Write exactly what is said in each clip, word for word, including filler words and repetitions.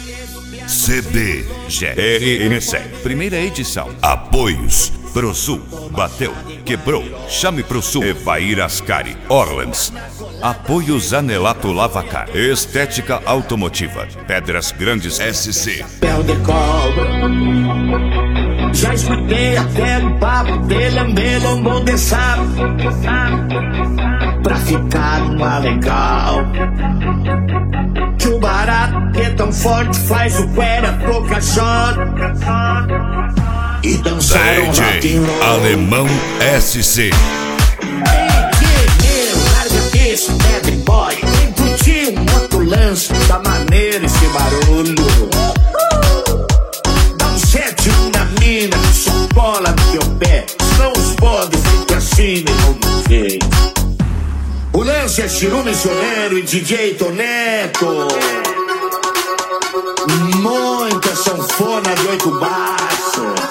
C B G R N C, primeira edição. Apoios: ProSul, bateu, quebrou, chame ProSul. Evair Ascari, Orlands. Apoio Zanelato Lavacar, Estética Automotiva, Pedras Grandes S C. Pé de cobra. Já escutei até o papo dele, me lombou de sapo, pra ficar uma legal. Que o barato que é tão forte faz o cuera pro caixote. E dançaram rock and roll. Alemão S C. Ei, que meu, larga esse bad boy. Vem curtir um outro lance, tá maneiro esse barulho. Dá um sete na mina, só bola no teu pé. Senão os bodes ficam assim, não sei. O lance é Chiru Missionário e D J Toneto. Muita sanfona de oito baixos.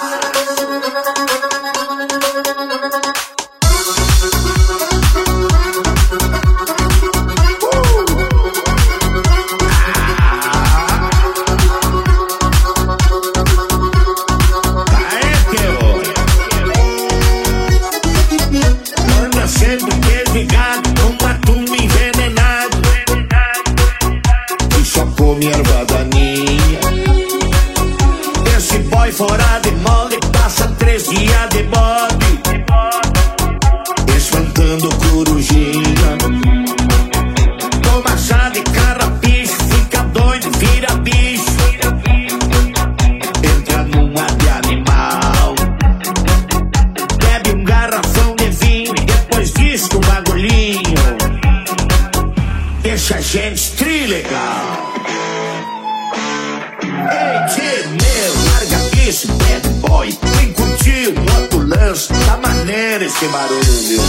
Erva daninha. Esse boy fora de mole passa três dias de bode, espantando corujinha. Toma chá de carrapicho, fica doido, vira bicho. Entra numa de animal, bebe um garrafão de vinho e depois diz que um bagulhinho deixa a gente trilegal. Ei, tio meu, larga isso, bad boy. Vem curtir um outro lance, tá maneiro esse barulho.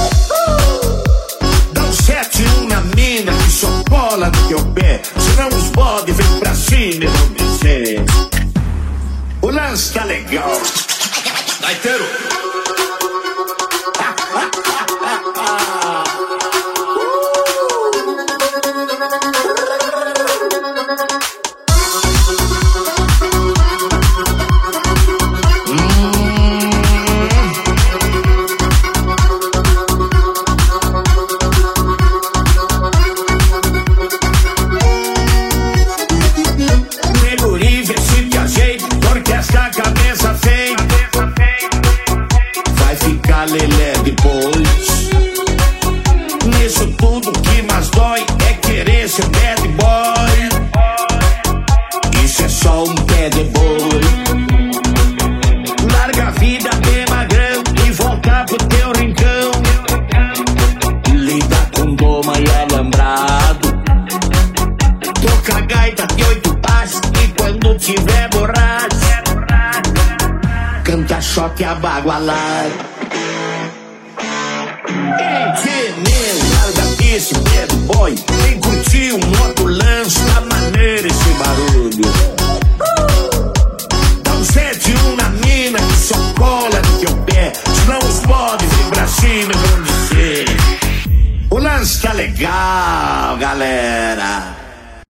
Dá um sete um na mina que só bola no teu pé. Senão os bode vem pra cima e não descer. O lance tá legal. Gaiteiro. Lelé depois. Nisso tudo que mais dói é querer ser bad boy. Isso é só um pé de boi. Larga a vida bem magrão e volta pro teu rincão. Lida com goma e alambrado. Toca a gaita de oito baixos e quando tiver borracho canta choque abagualado. Ei, que meu, larga esse bad boy. Vem curtir um outro lance, tá maneiro esse barulho.